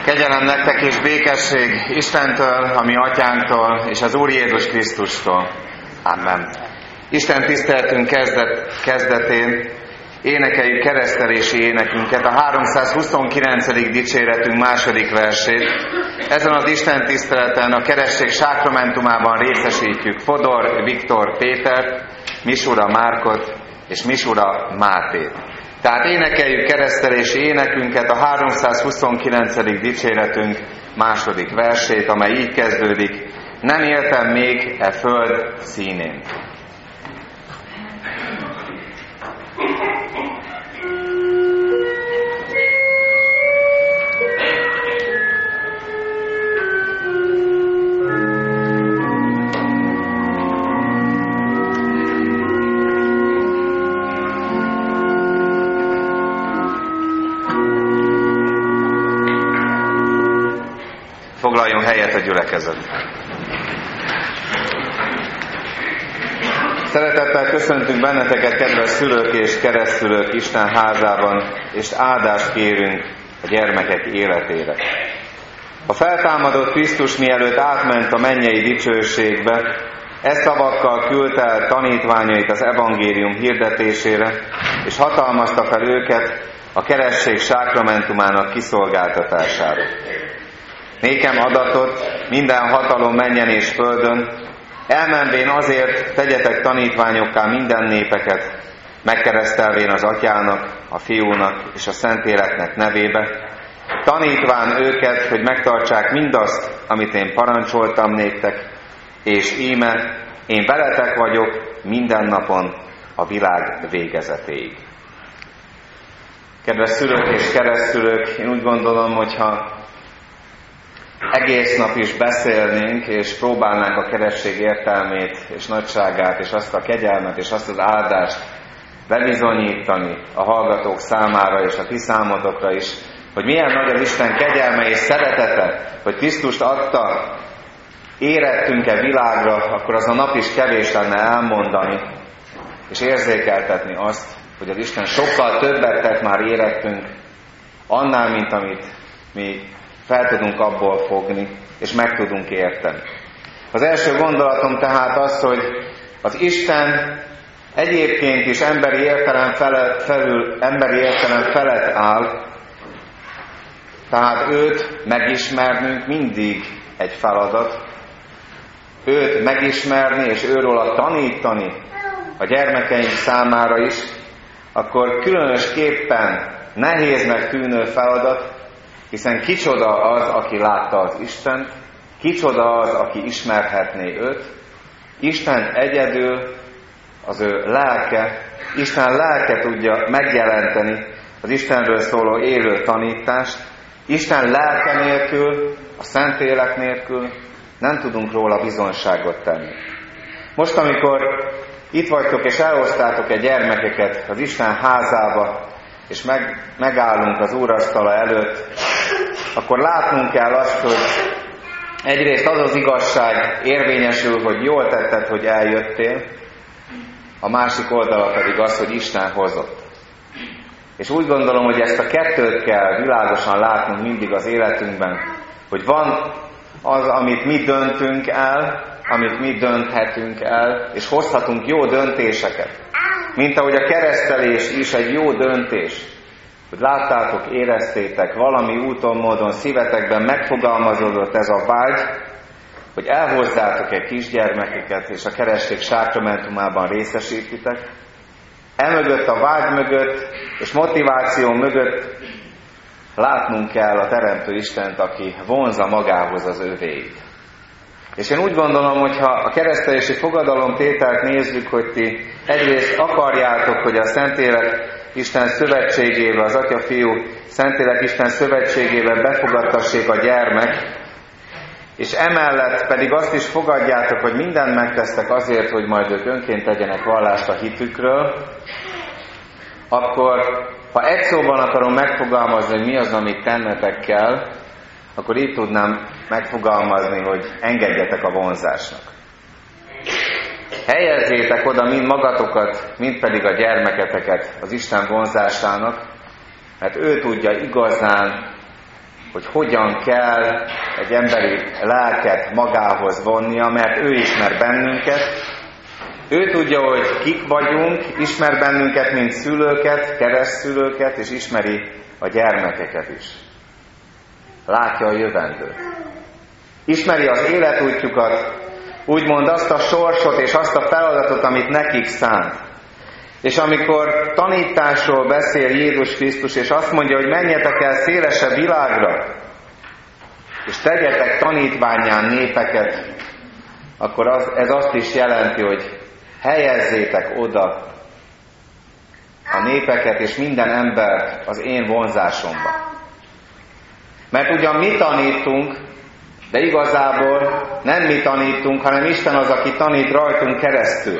Kegyelem nektek és békesség Istentől, a mi atyánktól és az Úr Jézus Krisztustól. Amen. Isten tiszteletünk kezdetén énekeljük keresztelési énekünket, a 329. dicséretünk második versét. Ezen az Isten tiszteleten a keresztség sákramentumában részesítjük Fodor Viktor Pétert, Misura Márkot és Misura Mátét. Tehát énekeljük keresztelési énekünket, a 329. dicséretünk második versét, amely így kezdődik: nem éltem még e föld színén. Foglaljon helyet a gyülekezet. Szeretettel köszöntünk benneteket, kedves szülők és keresztülők, Isten házában, és áldást kérünk a gyermekek életére. A feltámadott Krisztus mielőtt átment a mennyei dicsőségbe, szavakkal küldte el tanítványait az evangélium hirdetésére, és hatalmazta fel őket a keresztség sákramentumának kiszolgáltatására. Nékem adatot minden hatalom mennyen és földön, elmenvén azért tegyetek tanítványokká minden népeket, megkeresztelvén az Atyának, a Fiúnak és a Szentléleknek nevébe, tanítván őket, hogy megtartsák mindazt, amit én parancsoltam néktek, és íme, én veletek vagyok minden napon a világ végezetéig. Kedves szülők és keresztülők, én úgy gondolom, hogyha egész nap is beszélnénk, és próbálnánk a keresztség értelmét, és nagyságát, és azt a kegyelmet, és azt az áldást bebizonyítani a hallgatók számára, és a ti számotokra is, hogy milyen nagy az Isten kegyelme és szeretete, hogy Krisztust adta, érettünk-e világra, akkor az a nap is kevés lenne elmondani, és érzékeltetni azt, hogy az Isten sokkal többet tett már érettünk, annál, mint amit mi fel tudunk abból fogni, és meg tudunk érteni. Az első gondolatom tehát az, hogy az Isten egyébként is emberi értelem felett áll, tehát őt megismernünk mindig egy feladat, őt megismerni és őróla tanítani a gyermekeink számára is, akkor különösképpen nehéznek tűnő feladat, hiszen kicsoda az, aki látta az Istent, kicsoda az, aki ismerhetné őt. Isten egyedül, az ő lelke, Isten lelke tudja megjelenteni az Istenről szóló élő tanítást. Isten lelke nélkül, a Szentlélek nélkül nem tudunk róla bizonyságot tenni. Most, amikor itt vagytok és elhoztátok egy gyermekeket az Isten házába, és megállunk az úrasztala előtt, akkor látnunk kell azt, hogy egyrészt az az igazság érvényesül, hogy jól tetted, hogy eljöttél, a másik oldala pedig az, hogy Isten hozott. És úgy gondolom, hogy ezt a kettőt kell világosan látnunk mindig az életünkben, hogy van az, amit mi döntünk el, amit mi dönthetünk el, és hozhatunk jó döntéseket. Mint ahogy a keresztelés is egy jó döntés, hogy láttátok, éreztétek, valami úton, módon szívetekben megfogalmazódott ez a vágy, hogy elhozzátok egy kisgyermekeket, és a keresztség sákramentumában részesítitek. Emögött a vágy mögött, és motiváció mögött látnunk kell a Teremtő Istent, aki vonzza magához az övéit. És én úgy gondolom, hogy ha a keresztelési fogadalomtételt nézzük, hogy ti egyrészt akarjátok, hogy a Szentlélek Isten szövetségébe, az Atya, Fiú, Szentlélek Isten szövetségébe befogadtassék a gyermek, és emellett pedig azt is fogadjátok, hogy mindent megtesztek azért, hogy majd ők önként tegyenek vallást a hitükről, akkor ha egy szóban akarom megfogalmazni, hogy mi az, amit tennetek kell, akkor így tudnám megfogalmazni, hogy engedjetek a vonzásnak. Helyezzétek oda mind magatokat, mind pedig a gyermeketeket az Isten vonzásának, mert ő tudja igazán hogy hogyan kell egy emberi lelket magához vonnia, mert ő ismer bennünket. Ő tudja, hogy kik vagyunk, ismer bennünket, mint szülőket, keresztszülőket, és ismeri a gyermekeket is. Látja a jövendőt. Ismeri az életútjukat, úgymond azt a sorsot és azt a feladatot, amit nekik szánt. És amikor tanításról beszél Jézus Krisztus, és azt mondja, hogy menjetek el szélesebb világra, és tegyetek tanítvánnyá népeket, akkor ez azt is jelenti, hogy helyezzétek oda a népeket és minden embert az én vonzásomba. Mert ugyan mi tanítunk, de igazából nem mi tanítunk, hanem Isten az, aki tanít rajtunk keresztül.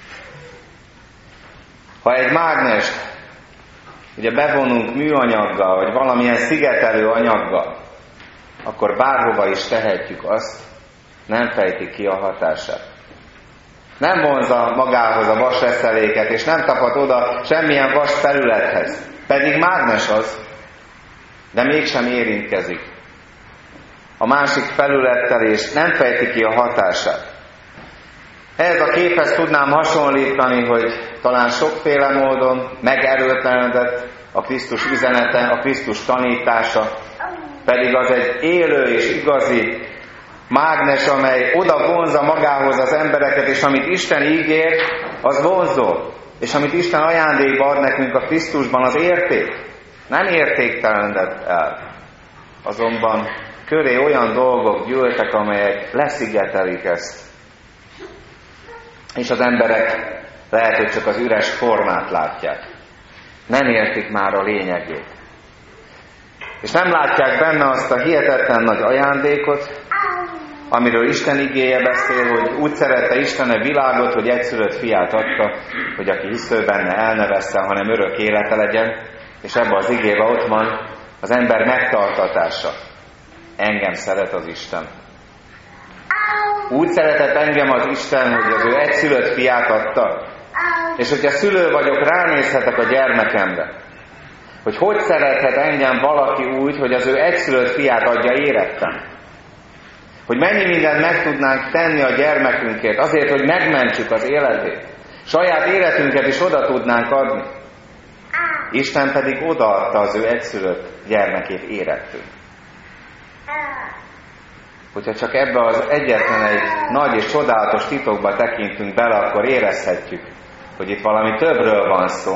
Ha egy mágnest ugye bevonunk műanyaggal, vagy valamilyen szigetelő anyaggal, akkor bárhova is tehetjük azt, nem fejti ki a hatását. Nem vonzza magához a vasreszeléket, és nem tapad oda semmilyen vas felülethez. Pedig mágnes az, de mégsem érintkezik a másik felülettel, és nem fejti ki a hatását. Ehhez a képhez tudnám hasonlítani, hogy talán sokféle módon megerőtlenedett a Krisztus üzenete, a Krisztus tanítása, pedig az egy élő és igazi mágnes, amely oda vonzza magához az embereket, és amit Isten ígér, az vonzó. És amit Isten ajándékba ad nekünk a Krisztusban, az érték. Nem értéktelenedett el. Azonban köré olyan dolgok gyűltek, amelyek leszigetelik ezt. És az emberek lehet, hogy csak az üres formát látják. Nem értik már a lényegét. És nem látják benne azt a hihetetlen nagy ajándékot, amiről Isten igéje beszél, hogy úgy szerette Isten a világot, hogy egyszülött fiát adta, hogy aki hisző benne el ne vesszen, hanem örök élete legyen, és ebben az igében ott van az ember megtartatása. Engem szeret az Isten. Úgy szeretett engem az Isten, hogy az ő egyszülött fiát adta. És hogyha szülő vagyok, ránézhetek a gyermekemre. Hogy szerethet engem valaki úgy, hogy az ő egyszülött fiát adja érettem. Hogy mennyi mindent meg tudnánk tenni a gyermekünkért, azért, hogy megmentsük az életét. Saját életünket is oda tudnánk adni. Isten pedig odaadta az ő egyszülött gyermekét érettünk. Hogyha csak ebbe az egyetlen egy nagy és csodálatos titokba tekintünk bele, akkor érezhetjük, hogy itt valami többről van szó,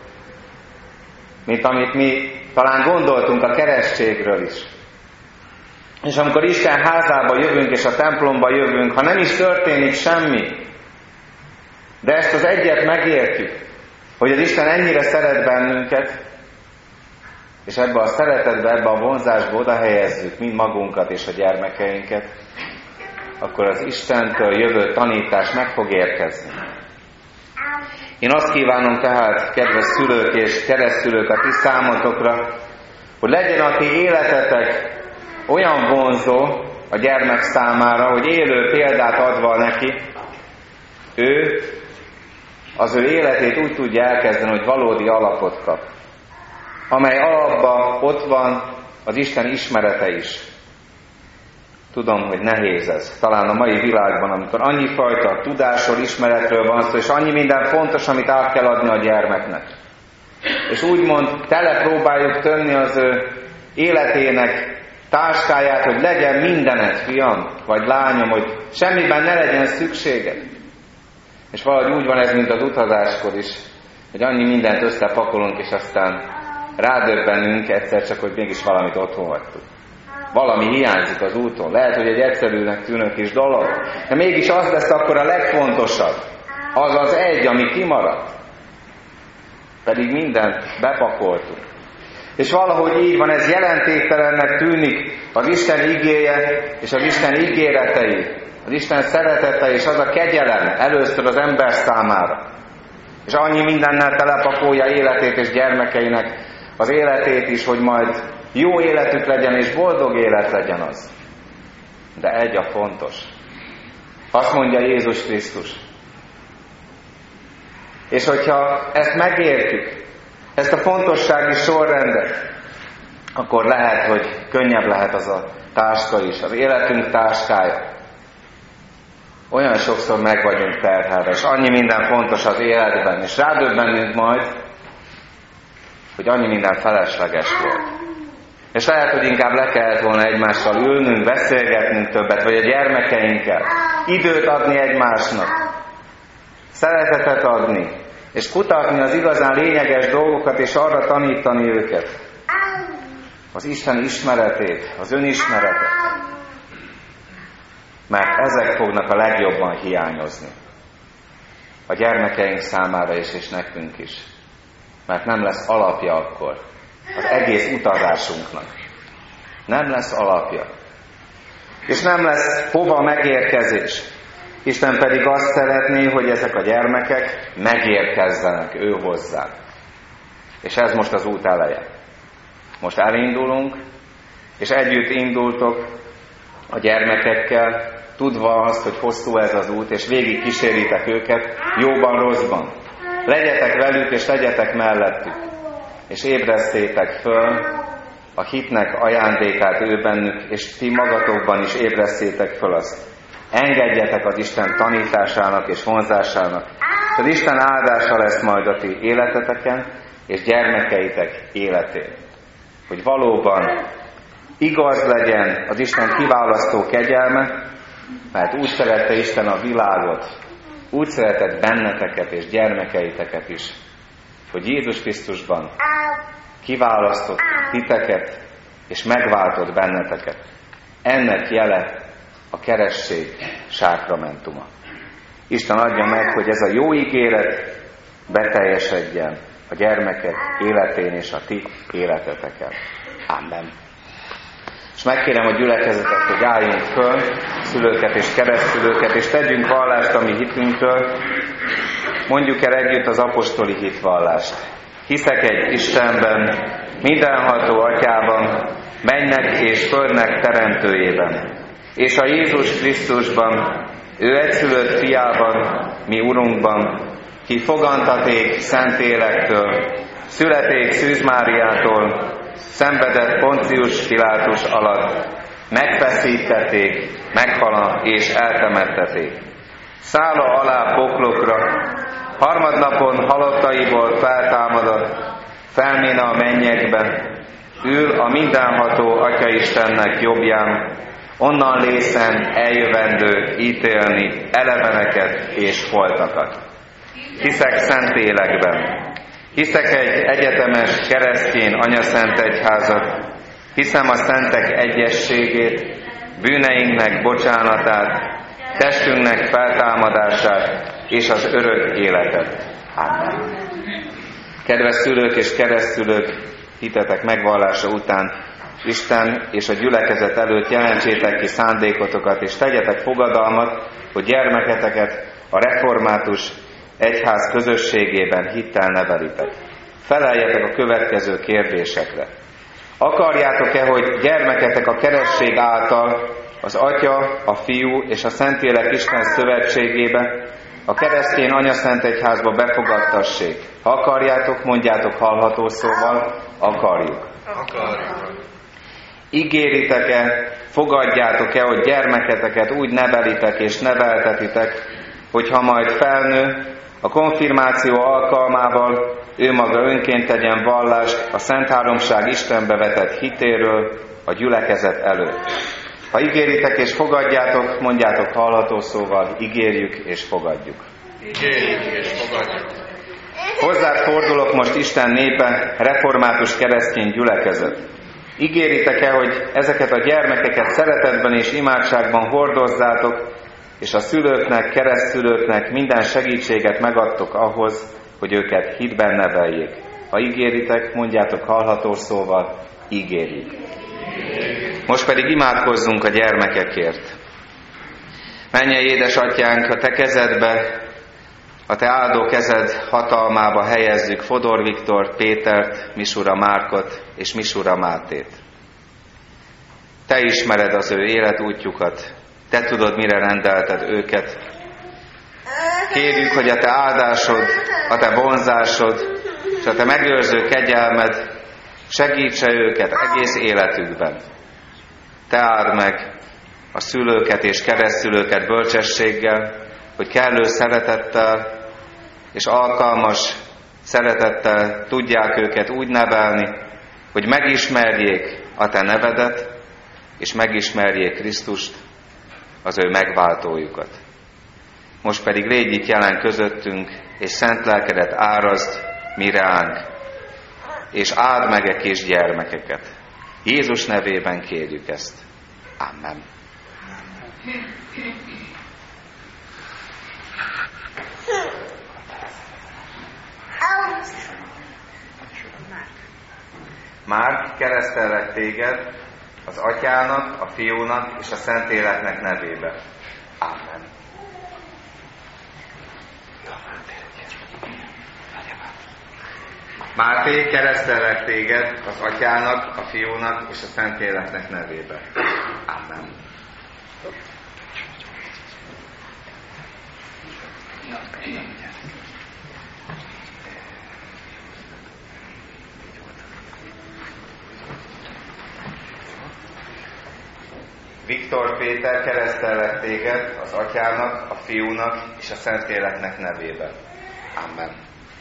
mint amit mi talán gondoltunk a keresztségről is. És amikor Isten házába jövünk, és a templomba jövünk, ha nem is történik semmi, de ezt az egyet megértjük, hogy az Isten ennyire szeret bennünket, és ebbe a szeretetbe, ebbe a vonzásba oda helyezzük mind magunkat és a gyermekeinket, akkor az Istentől jövő tanítás meg fog érkezni. Én azt kívánom tehát, kedves szülők és keresztszülők, a ti számotokra, hogy legyen a ti életetek olyan vonzó a gyermek számára, hogy élő példát adva neki, ő az ő életét úgy tudja elkezdeni, hogy valódi alapot kap, amely alapban ott van az Isten ismerete is. Tudom, hogy nehéz ez. Talán a mai világban, amikor annyi fajta tudásról, ismeretről van szó, és annyi minden fontos, amit át kell adni a gyermeknek. És úgymond tele próbáljuk tenni az ő életének táskáját, hogy legyen mindened, fiam, vagy lányom, hogy semmiben ne legyen szükséged. És valahogy úgy van ez, mint az utazáskor is, hogy annyi mindent összepakolunk, és aztán rádöbbenünk egyszer csak, hogy mégis valamit otthon hagytuk. Valami hiányzik az úton. Lehet, hogy egy egyszerűnek tűnő kis dolog, de mégis az lesz akkor a legfontosabb. Az az egy, ami kimaradt. Pedig mindent bepakoltunk. És valahogy így van, ez jelentéktelennek tűnik az Isten igéje és az Isten ígéretei, az Isten szeretete és az a kegyelem először az ember számára. És annyi mindennel telepakolja életét és gyermekeinek az életét is, hogy majd jó életük legyen és boldog élet legyen az. De egy a fontos. Azt mondja Jézus Krisztus. És hogyha ezt megértjük, ezt a fontossági sorrendet, akkor lehet, hogy könnyebb lehet az a táska is, az életünk táskája. Olyan sokszor meg vagyunk terhelve, és annyi minden fontos az életben, és rádöbbenünk majd, hogy annyi minden felesleges volt. És lehet, hogy inkább le kellett volna egymással ülnünk, beszélgetnünk többet, vagy a gyermekeinkkel, időt adni egymásnak, szeretetet adni, és kutatni az igazán lényeges dolgokat, és arra tanítani őket. Az Isten ismeretét, az önismeretet. Mert ezek fognak a legjobban hiányozni. A gyermekeink számára is, és nekünk is. Mert nem lesz alapja akkor az egész utazásunknak. Nem lesz alapja. És nem lesz hova megérkezés. Isten pedig azt szeretné, hogy ezek a gyermekek megérkezzenek ő hozzá. És ez most az út eleje. Most elindulunk, és együtt indultok a gyermekekkel, tudva azt, hogy hosszú ez az út, és végig kíséritek őket, jóban, rosszban. Legyetek velük, és legyetek mellettük. És ébresztétek föl a hitnek ajándékát ő bennük, és ti magatokban is ébresztétek föl azt. Engedjetek az Isten tanításának és vonzásának. Az Isten áldása lesz majd a ti életeteken, és gyermekeitek életén. Hogy valóban igaz legyen az Isten kiválasztó kegyelme, mert úgy szerette Isten a világot, úgy szeretett benneteket és gyermekeiteket is, hogy Jézus Krisztusban kiválasztott titeket, és megváltott benneteket. Ennek jele a keresztség sákramentuma. Isten adja meg, hogy ez a jó ígéret beteljesedjen a gyermekek életén és a ti életeteken. Amen. És megkérem a gyülekezetet, hogy álljunk föl, szülőket és keresztszülőket, és tegyünk vallást a mi hitünkről. Mondjuk el együtt az apostoli hitvallást. Hiszek egy Istenben, mindenható Atyában, mennek és földnek teremtőjében, és a Jézus Krisztusban, ő egyszülött fiában, mi Urunkban, ki fogantaték Szentlélektől, születék Szűz Máriától, szenvedett Poncius Pilátus alatt, megfeszítették, meghala és eltemetteték. Szála alá poklokra, harmadnapon halottaiból feltámadott, felméne a mennyekbe, ül a mindenható Atya-Istennek jobbján, onnan lészen eljövendő ítélni eleveneket és holtakat. Hiszek Szentlélekben, hiszek egy egyetemes keresztény anyaszent egyházat, hiszem a szentek egyességét, bűneinknek bocsánatát, testünknek feltámadását és az örök életet. Amen. Kedves szülők és keresztszülők, hitetek megvallása után Isten és a gyülekezet előtt jelentsétek ki szándékotokat, és tegyetek fogadalmat, hogy gyermeketeket a református egyház közösségében hittel nevelitek. Feleljetek a következő kérdésekre. Akarjátok-e, hogy gyermeketek a keresztség által az Atya, a Fiú és a Szentlélek Isten szövetségébe, a keresztény anyaszent egyházba befogadtassék? Ha akarjátok, mondjátok hallható szóval, akarjuk. Ígéritek-e, fogadjátok-e, hogy gyermeketeket úgy nevelitek és neveltetitek, hogyha majd felnő, a konfirmáció alkalmával ő maga önként tegyen vallást a Szent Háromság Istenbe vetett hitéről a gyülekezet előtt. Ha ígéritek és fogadjátok, mondjátok hallható szóval, ígérjük és fogadjuk. Ígérjük és fogadjuk. Hozzád fordulok most Isten népe, református keresztény gyülekezet. Ígéritek-e, hogy ezeket a gyermekeket szeretetben és imádságban hordozzátok, és a szülőknek, keresztszülőknek minden segítséget megadtok ahhoz, hogy őket hitben neveljék? Ha ígéritek, mondjátok hallható szóval, ígérjük. Most pedig imádkozzunk a gyermekekért. Mennyei édesatyánk, a te kezedbe, a te áldó kezed hatalmába helyezzük Fodor Viktort, Pétert, Misura Márkot és Misura Mátét. Te ismered az ő életútjukat, te tudod, mire rendelted őket. Kérjük, hogy a te áldásod, a te vonzásod és a te megőrző kegyelmed Segítse őket egész életükben. Te áld meg a szülőket és keresztszülőket bölcsességgel, hogy kellő szeretettel és alkalmas szeretettel tudják őket úgy nevelni, hogy megismerjék a Te nevedet, és megismerjék Krisztust, az ő megváltójukat. Most pedig légy itt jelen közöttünk, és szent lelkedet árazd mi ránk, és áld meg a kis gyermekeket. Jézus nevében kérjük ezt. Amen. Már keresztellek téged az Atyának, a Fiúnak és a Szentléleknek nevébe. Amen. Máté, keresztellek téged az Atyának, a Fiúnak és a Szentléleknek nevébe. Amen. Viktor Péter, keresztellek téged az Atyának, a Fiúnak és a Szentléleknek nevébe. Amen.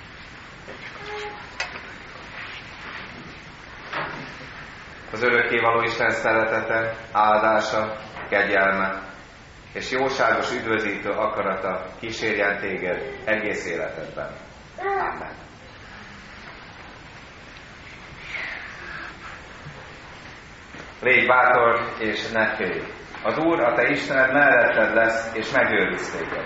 Az örökkévaló Isten szeretete, áldása, kegyelme és jóságos üdvözítő akarata kísérjen téged egész életedben. Amen. Légy bátor és ne félj! Az Úr, a te Istened melletted lesz, és megőriz téged.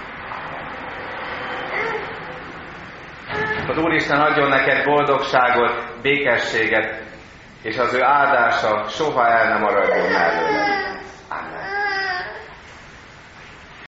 Az Úristen adjon neked boldogságot, békességet, és az ő áldása soha el nem maradjon